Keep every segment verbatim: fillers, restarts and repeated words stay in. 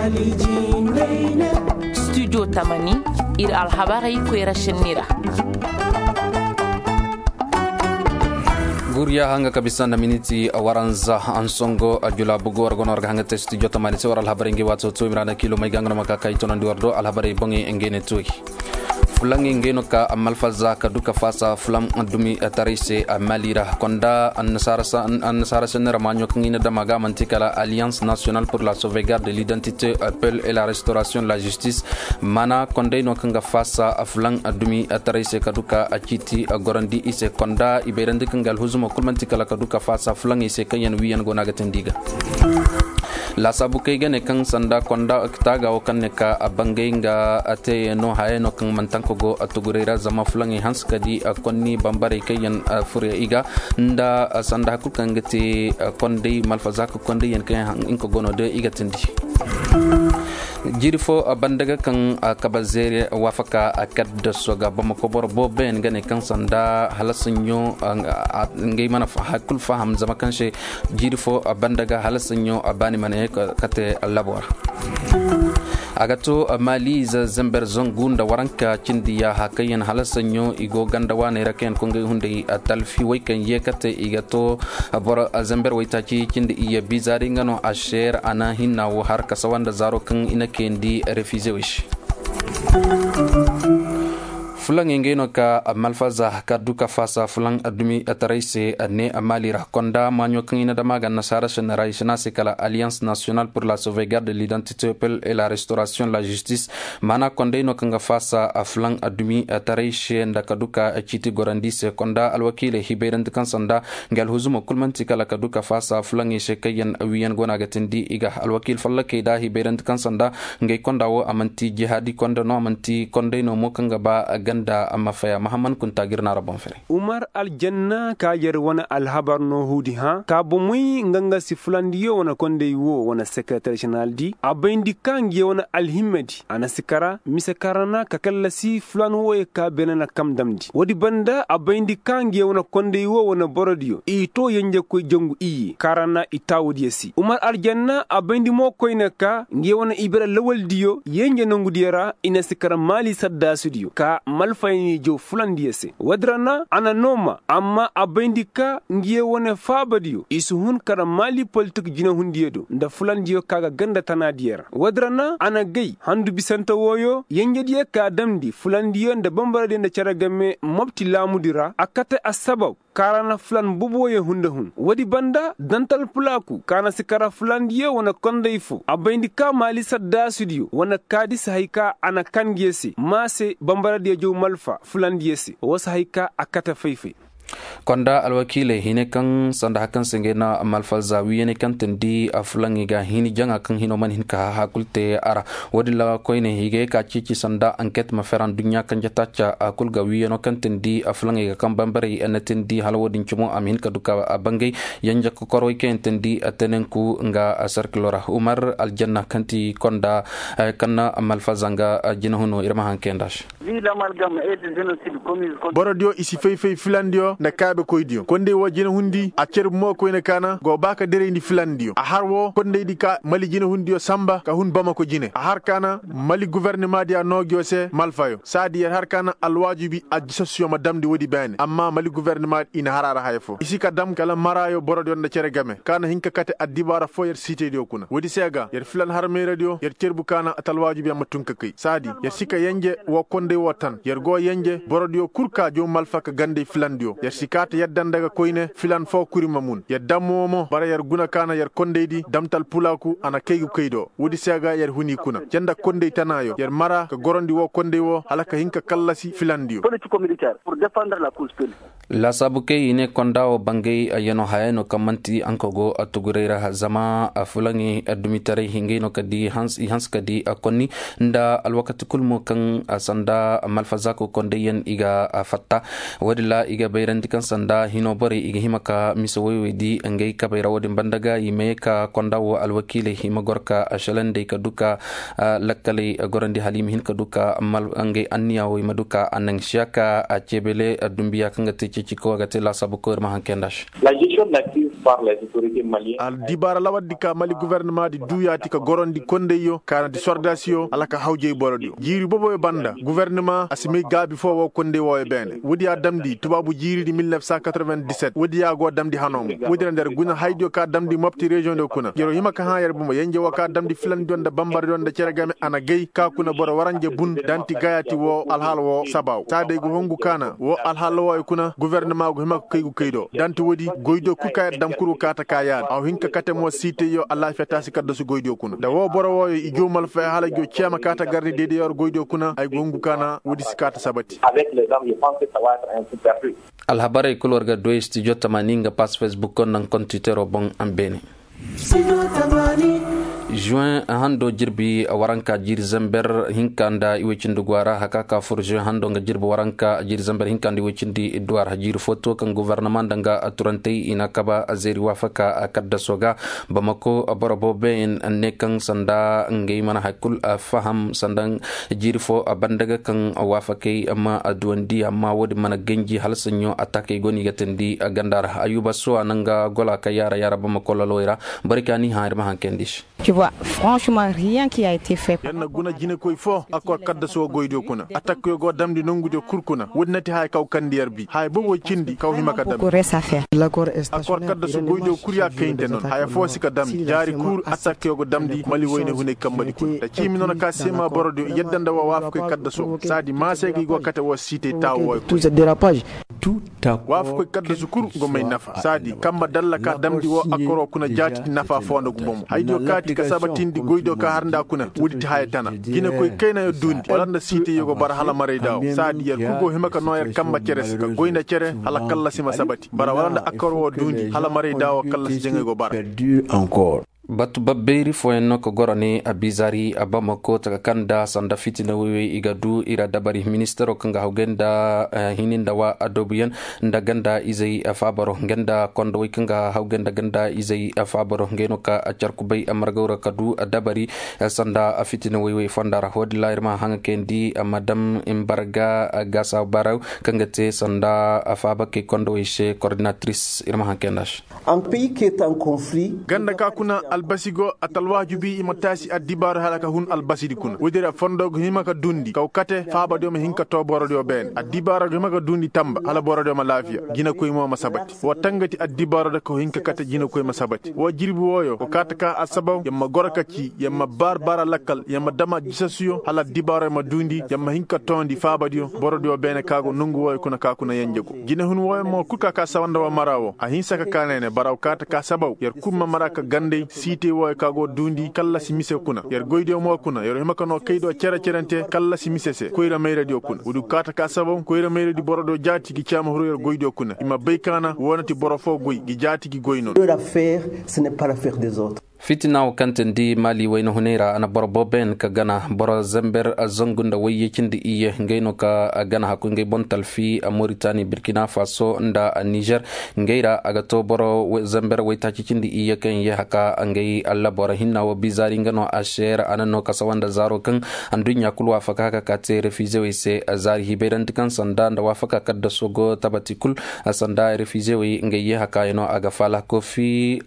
studio tamani ir alhabari kwera shenira Guria hanga kabisa na miniti waranza ansongo ajula bugo wargono warga hanga testi jota mani se war alhabari ngi watso tu mirana kilo mai gangno makaka itono ndiwardo alhabari bongi engene tuwi fulangi ngeno ka amalfaza ka duka fasa fulam adumi tarise amalira konda annasarasa annasarasa ne ramanyo kingina damaga mantikala Alliance nationale pour la sauvegarde de l'identité appel et la restauration de la justice mana konde no kanga fasa fulang adumi tarise ka duka akiti gorandi ise konda iberandi kangal huzumo kulmantikala ka duka fasa fulang ise kayen wiyan gona gatendiga la sabu kay gane kan sanda konda aktaga o kan ka abangenga ate no haeno kan mantanko go atugurera zama fulangi hanskadi konni bambare kayan fure iga nda sanda ku kan gati konde malfaza ko konde yen kan inko gono de iga tindi jirifo bandaga kan kabazere wafaka akad soga bamako bor bo ben gane kan sanda halasanyo ngai mana hakul faham zama kan she jirifo bandaga halasanyo abani mane kate labor agato mali za zamber zongunda waranka cindiya hakayen halasanyo igo ganda wane raken konge hunde talfi waykan yekate igato bor zamber waytaci cindi iya bizari ngano asher ana hinna wo har kasawanda zaro kan inakendi refuse wish fulang ngeno ka malfaza ka duka fasa fulang adumi ataraise ne amalira konda manyo kingina damaga nasara shenara se kala Alliance nationale pour la sauvegarde de l'identité et la restauration de la justice mana konde no kanga fasa fulang adumi ataraise ndaka duka chiti gorandise konda alwakile hiberan kan sanda ngal huzumo kulmanti kala ka duka fasa fulang ishe kayen wiyan gona gatendi iga alwakil fallake da hiberan kan sanda ngay konda wo amanti jihadi konda no amanti konde no mo kanga ba da amma faya mahamman kunta girna rabon fere Umar aljanna ka yer wana alhabar no hudi ha ka bomui nganga si fulandiyo wana konde wo wana secretary general di abendi kangi wana alhimmedi ana sikara misakarana ka kala si fulan wo e ka benana kam damdi wodi banda abendi kangi wana konde wo wana borodiyo ito yenje ko jongu iyi karana itawudi yesi Umar aljanna abendi mo koyna ka ngi wana ibra lawal diyo yenje nangu diyara ina sikara mali sadda studio ka malfayni jo fulandiyese wadrana ana noma amma abendika ngiye wone fabadiyo isuhun kara mali politik jina hundiyedo nda fulandiyo kaga ganda tanadiyera wadrana ana gay handu bisanta woyo yenjediye ka damdi fulandiyo nda bambarade nda caragame mabti lamudira akate asabab karana fulan buboye hunda hun wadi banda dantal pulaku kana sikara fulandiyo wana kondaifu abendika mali sadda studio wana kadis haika ana kangiyesi mase bambarade jo malfa fulandiyesi wasa haika akata faife konda alwakile hine kan sanda hakan sengena malfa zawiye ne kan tendi aflangi ga hini janga kan hino man hin ka hakulte ara wadilla koine hige ka cici sanda enquête ma feran dunya kan jatacha akul ga wiye no kan tendi aflangi ga kan bambare en tendi halwodin chumo amin ka duka bangay yanja ko koroy ken tendi atenen ku nga circulora Umar aljanna kanti konda kanna malfa zanga jinahuno irma hankendash borodio isi fey fey filandio na kaabe koydiyo konde wajina hundi a cer mo koyne kana go baka derendi filandiyo a harwo konde di ka mali jina hundiyo samba ka hun bama ko jine a har kana mali gouvernement dia nogyo se malfayo sadi har kana alwajibi adjustio madam di wodi bane amma mali gouvernement ina harara hayfo isi ka dam kala marayo borodo na cere game kana hinka kate adibara fo yer cité dio kuna wodi sega yer filan harme radio yer cerbu kana atalwajibi amma tunka kay sadi yer sika yenje wo konde wotan yer go yenje borodo kurka jo malfa ka gande filandio yer sikata yaddan daga koyne filan fo kurima mun yaddamo mo bara yer guna kana yer kondeydi damtal pulaku ana kaygu kaydo wodi sega yer huni kuna janda kondey tanayo yer mara ka gorondi wo kondey wo halaka hinka kallasi filandio politico militaire pour défendre la cause pénale la sabuke ine kondao bangay ayano hayano kamanti ankogo atugurera zama afulangi adumitare hingeno kadi hans hans kadi akoni nda alwakati kulmo kan asanda malfazako kondeyen iga fatta wadila iga bayran bedan dikan sanda hino bari iga himaka misawoyi di ngai kabaira wadin bandaga yime ka kondawo alwakile hima gorka ashalande ka duka lakkale gorandi halim hin ka duka mal ngai anniyawo maduka anang shiaka a cebele dumbiya kanga tece ciko ga tela sabuko ma hankendash la gestion d'actifs par les autorités maliennes al dibara lawaddi ka mali gouvernement di duyati ka gorondi kondeyo kana di sordasio alaka hawje borodio jiri bobo e banda gouvernement asimi gabi fo wo konde wo e bene wodi adamdi tubabu jiri di mille neuf cent quatre-vingt-dix-sept wodi ya go damdi hanom wodi nder guna haydo ka damdi mopti région de kuna yero hima ka ha yer bumo yenje wo ka damdi filan donda bambar donda ceregame ana gay ka kuna boro waranje bun danti gayati wo alhal wo sabaw tade go hongu kana wo alhal wo e kuna gouvernement go hima ko kaygu kaydo danti wodi goydo ku kay dam kuru kata kayad aw hinka kate mo site yo allah fetasi kaddo su goydo kuna da wo boro wo e jomal fa hala go cema kata garde dede yor goydo kuna ay go hongu kana wodi sikata sabati avec les hommes je pense que ça va être un super truc alhabare kulorga do studio tamaninga pas facebook kon nan kon twitter bon ambene juin hando jirbi waranka jir zamber hinkanda iwecindi gwara hakaka furje hando nga jirbi waranka jir zamber hinkanda iwecindi duar hajir foto kan gouvernement danga turantei ina kaba azeri wafaka akadda soga bamako borobo ben nekan sanda ngey mana hakul faham sandang jirfo bandaga kan wafake amma adwandi amma wodi mana genji halsanyo atake goni gatendi gandar ayuba so ananga gola kayara yara bamako loloira barikani hairma hankendish. Tu vois, franchement, rien qui a été fait. Yanna guna jine koy fo akor kadda so goydo kuna attaque yo go damdi nongude kurkuna wonnati hay kaw kandiyar bi hay bobo cindi kaw himaka dam Beaucoup reste à faire. l'accord est akor kadda so goydo kurya kayinde non hay fo sika damdi jari kur attaque yo go damdi mali woyne hune kambadi kun da cimi non ka sema borodo yeddanda wa waf koy kadda so sadi ma segi go kata wo cité taw wo tout ce dérapage tout à waf koy kadda so kur go may nafa sadi kamba dalla ka damdi wo akoro kuna jati nafa fondo go bom haydo kati ka sabatindi goydo ka harnda kuna wuditi haytana gina koy kayna yo dundi walanda site yogo bar hala mare daw sadi yer kugo himaka noyer kamba ceres ka goyna cere hala kalla sima sabati bara walanda akoro dundi hala mare daw kalla si jenge go bar perdu encore. batu babbeeri foyenno ko gorone abizari abamako taka kanda sanda fitina wewe igadu ira dabari ministero kanga hawgenda uh, hininda wa adobuyen nda ganda izai afabaro genda kondo kanga hawgenda ganda izai afabaro ngeno ka acharkubay amargawra kadu dabari uh, sanda fitina wewe fandara hodila irma hanga kendi uh, madam imbarga uh, gasa baraw kanga te sanda afaba ke kondo ishe coordinatrice irma hankendash un pays qui est en conflit ganda ka kuna albasigo atalwajubi imatasi adibar halaka hun albasidi kun wudira fondo himaka dundi kaw kate faaba do me hinka to borodo ben adibar himaka dundi tamba hala borodo ma lafiya gina koy mo masabati wa tangati adibar da ko hinka kate gina koy masabati wa jirbi woyo ko kataka asabaw yamma goraka ci yamma barbara lakal yamma dama gisasuyo hala dibar ma dundi yamma hinka tondi faaba dio borodo ben kago nungu woyo kuna ka kuna yanjego gina hun woyo mo kuka ka sawanda wa marawo a hinsa ka kanene baraw kataka sabaw yer kumma maraka gande site wo kago dundi kala si mise kuna yer goyde mo kuna yer himaka no kaydo cere cerente kala si mise se koyra mayra dio kuna wudu kata ka sabo koyra mayra di borodo jati gi chama horo yer goyde kuna ima beykana wonati borofo goy gi jati gi goy non l'affaire ce n'est pas l'affaire des autres. fitina o kanten di mali wayno hunera ana borbo ben ka gana boro zamber azongunda waye kindi iye ngeyno ka gana hakku ngey bontal fi Mauritanie Burkina Faso nda Niger ngeyra aga to boro zamber wayta kindi iye kan ye haka ngey alla boro hinna wo bizari ngano asher anano kasawanda zaro kan andunya kulwa faka ka kate refuse wayse azari hiberan kan sanda nda wafaka kadda sogo tabatikul sanda refuse way ngey ye haka ino aga fala ko fi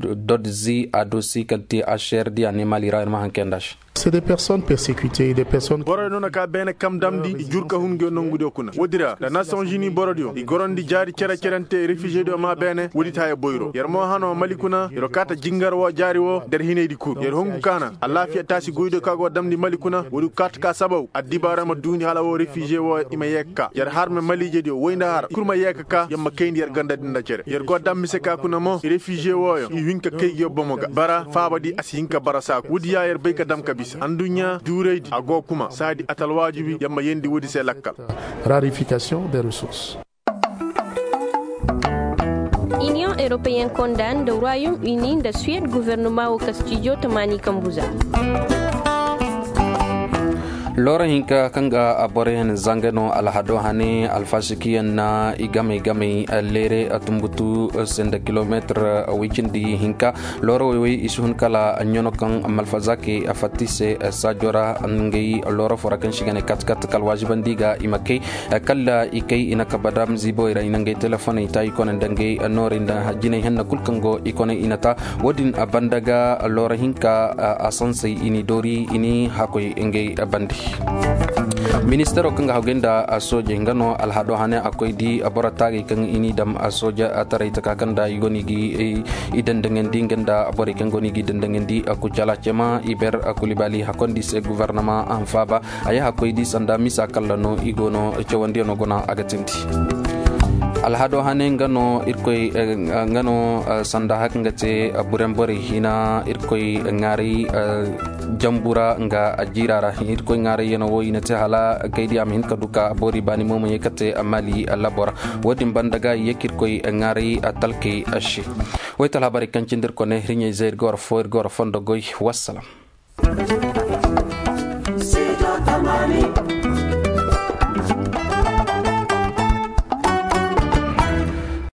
dodzi ado sikati asher di animali ra ma hankendash. C'est des personnes persécutées, des personnes. Boro no ka bene kam damdi jurka hunge nongudo kuna wodira da Nations Unies borodio i gorondi jari cera cerante réfugié do ma bene wodita e boyro yer mo hano malikuna yero kata jingar wo jari wo der hinedi kur yer hongu kana Allah fi tasi goydo kago damdi malikuna wodu kata ka sabaw adibara ma duni hala wo réfugié wo ima yekka yer harme malije dio woynda har kurma yekka ka yamma kayndi yer ganda dinda cere yer go dammi se ka kuna mo réfugié wo yo i winka kay yo bomoga bara faabadi asinka barasa wodi ya yer bayka dam kabi andunya dureydi ago kuma sadi atal wajibi yamma yendi wodi se lakkal rarification des ressources. Union européenne condamne le Royaume-Uni de Suède gouvernement au Castillo Tamani Kambuza. lora hinka kanga abore hen zangano alhado hane alfasikiyan na igame igame lere atumbutu senda kilometer wikindi hinka lora wewe isuhun kala nyonokan malfazake afatise sajora ngei lora forakan shigane katkat kalwajiban diga imake kala ikay inakabadam zibo ira inangay telefone itay konen dangay norinda hajine hen kulkango ikone inata wodin abandaga lora hinka asanse ini dori ini hakoy ngey bandi Ministero kanga hagenda asoja ngano alhado hane akoy di aborotagi kang ini dam asoja ataray takakanda igoni gi idendengen di ngenda abori kangoni gi dendengen di aku cala cema iber akulibali hakondi se gouvernement anfaba aya akoy di sanda misa kallano igono cewandi no gona agatinti alhado hane ngano irkoy ngano sanda hakngate burembori hina irkoy ngari jambura nga ajirara irkoy ngari yeno wo ina hala kaydi am hin kaduka bori bani momo yekate amali labora wodin bandaga yekir koy ngari atalke ashi waytal habari kancindir ko ne riñe zair gor foir gor fondo goy wassalam.